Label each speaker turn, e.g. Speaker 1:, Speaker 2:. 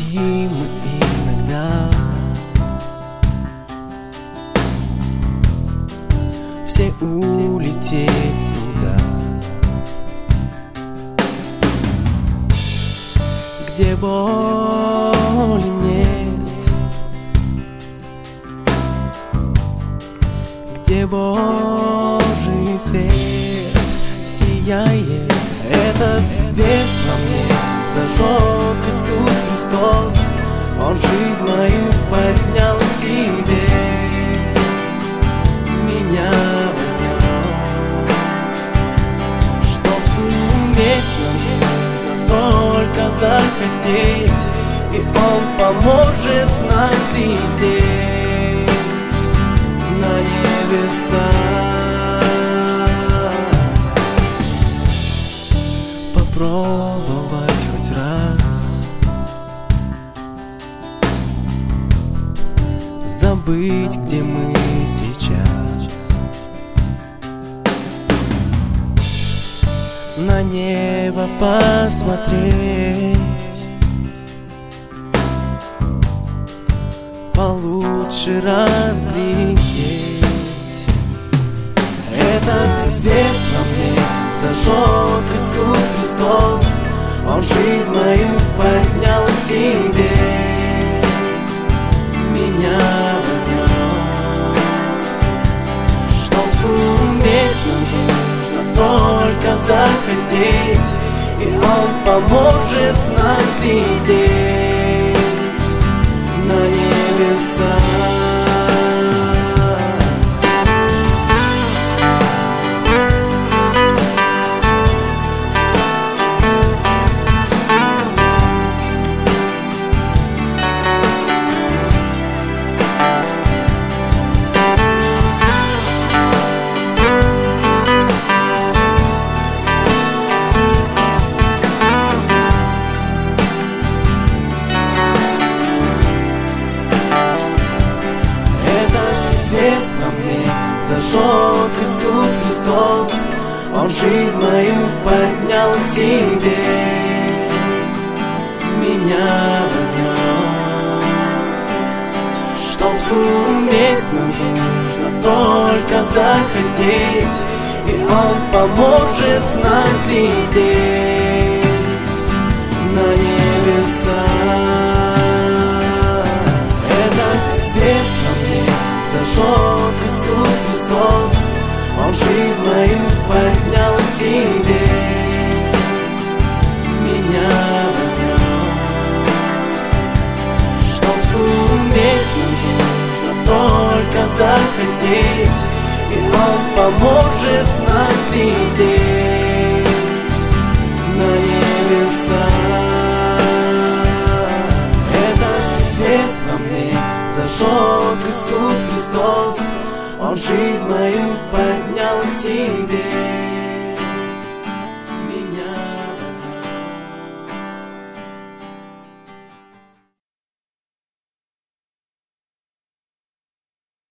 Speaker 1: Летим мы иногда, все улететь туда, где боли нет, где Божий свет сияет. Этот свет во мне зажег Иисус Христос. Он жизнь мою поднял к себе, меня вознес. Чтоб суметь, нам нужно только захотеть, и Он поможет нам взлететь на небеса. Попробовать хоть раз забыть, где мы сейчас, на небо посмотреть, получше разглядеть. Этот свет во мне зажег Иисус Христос. Он жизнь мою поднял к себе, меня вознес. Чтоб суметь, нам нужно только захотеть, и Он поможет нам взлететь на небеса. Свет во мне зажег Иисус Христос. Он жизнь мою поднял к себе, меня вознес. Чтоб суметь, нам нужно только захотеть, и Он поможет нам взлететь на небеса. Этот свет во мне зажег Иисус Христос. Он жизнь мою поднял к себе, меня вознес. Чтоб суметь, нам нужно только захотеть, и Он поможет нам взлететь на небеса. Этот свет во мне зажег Иисус Христос. Он жизнь мою поднял к себе.